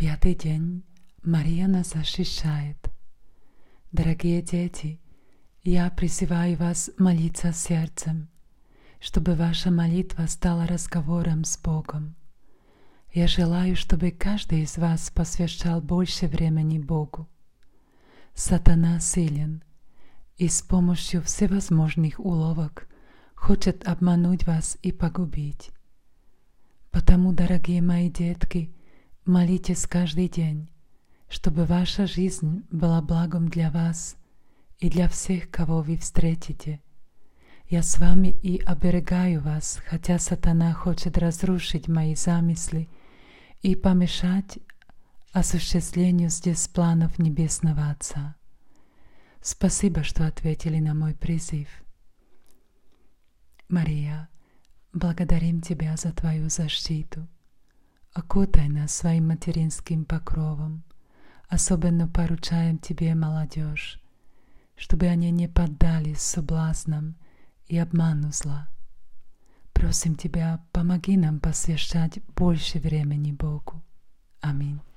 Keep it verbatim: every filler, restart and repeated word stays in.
Пятый день. Мария нас защищает. Дорогие дети, я призываю вас молиться сердцем, чтобы ваша молитва стала разговором с Богом. Я желаю, чтобы каждый из вас посвящал больше времени Богу. Сатана силен и с помощью всевозможных уловок хочет обмануть вас и погубить. Потому, дорогие мои детки, молитесь каждый день, чтобы ваша жизнь была благом для вас и для всех, кого вы встретите. Я с вами и оберегаю вас, хотя сатана хочет разрушить мои замыслы и помешать осуществлению здесь планов Небесного Отца. Спасибо, что ответили на мой призыв. Мария, благодарим Тебя за Твою защиту. Окутай нас своим материнским покровом. Особенно поручаем Тебе молодежь, чтобы они не поддались соблазнам и обману зла. Просим Тебя, помоги нам посвящать больше времени Богу. Аминь.